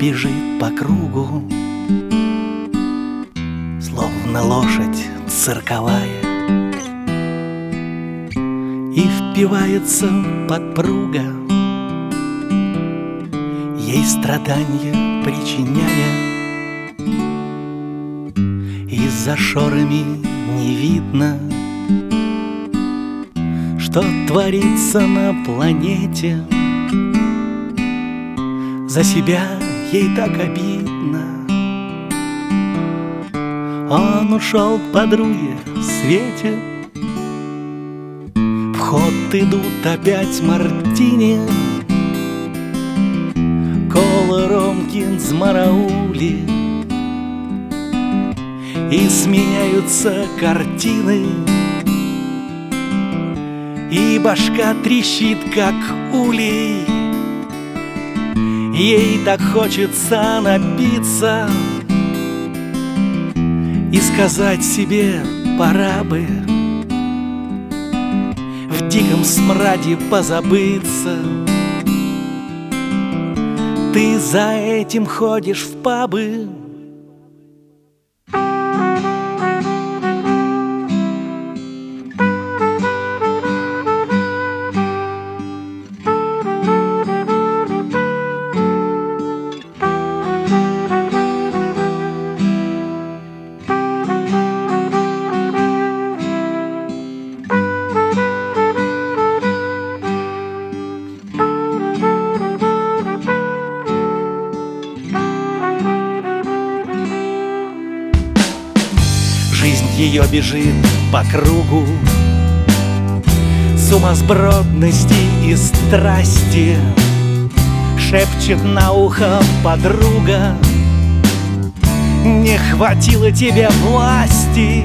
бежит по кругу, словно лошадь цирковая, и впивается подпруга, ей страдания причиняя. И за шорами не видно, что творится на планете. За себя ей так обидно. Он ушел к подруге Свете. В ход идут опять мартини, Кола, Ромкин, Змараули, и сменяются картины, и башка трещит, как улей. Ей так хочется напиться и сказать себе: пора бы в диком смраде позабыться. Ты за этим ходишь в пабы. Жизнь ее бежит по кругу сумасбродности и страсти. Шепчет на ухо подруга: не хватило тебе власти,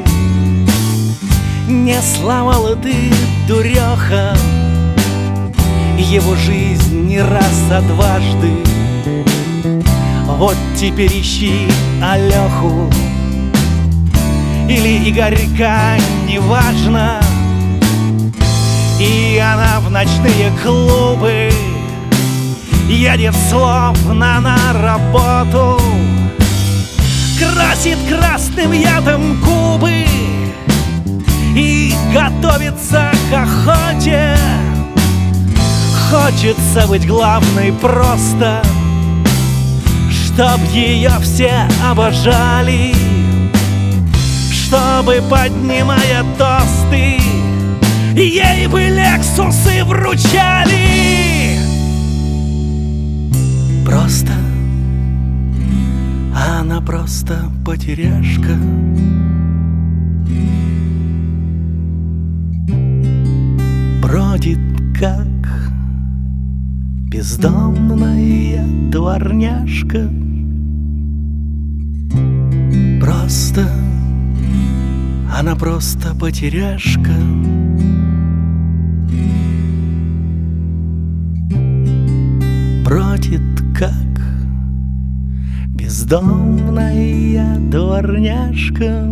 не сломала ты, дуреха, его жизнь не раз, а дважды. Вот теперь ищи Алеху или Игорька, неважно. И она в ночные клубы едет словно на работу, красит красным ядом губы и готовится к охоте. Хочется быть главной просто, чтоб ее все обожали, чтобы, поднимая тосты, ей бы лексусы вручали. Просто она просто потеряшка, бродит как бездомная дворняжка. Просто она просто потеряшка, бродит как бездомная дворняжка.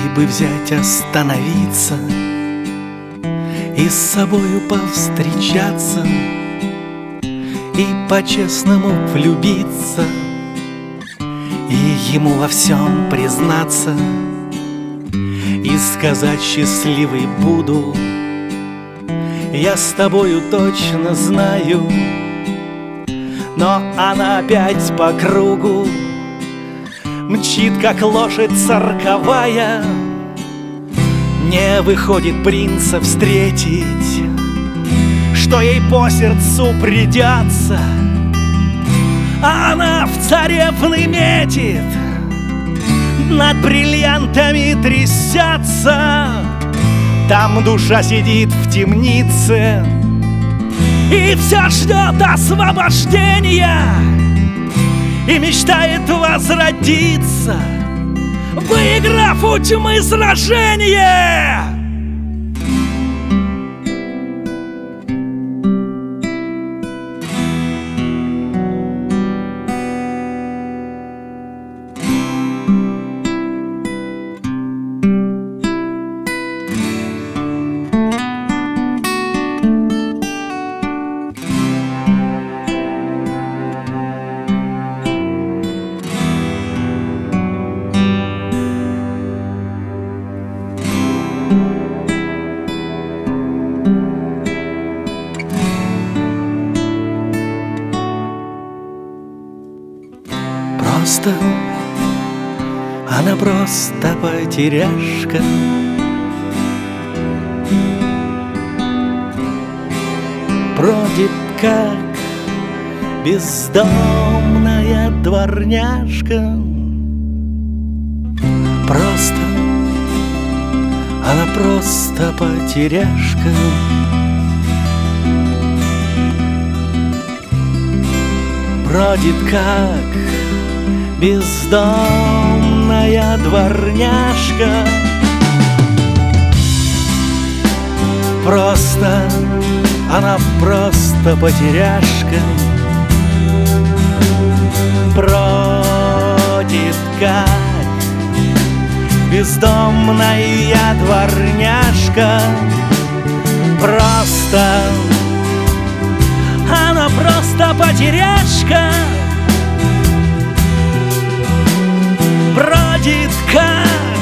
бы взять, остановиться и с собою повстречаться, и по-честному влюбиться, и ему во всем признаться, и сказать: счастливый буду, я с тобою точно знаю. Но она опять по кругу мчит, как лошадь цирковая. Не выходит принца встретить, что ей по сердцу придется, а она в царевны метит, над бриллиантами трясется. Там душа сидит в темнице и все ждет освобождения, и мечтает возродиться, выиграв у тьмы сражение. Она просто потеряшка, бродит, как бездомная дворняжка. Просто, она просто потеряшка. Бродит, как бездомная дворняжка. Просто, она просто потеряшка. Бродит, как бездомная дворняжка. Просто, она просто потеряшка. Бродит, как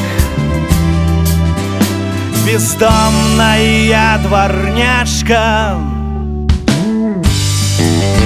бездомная дворняжка.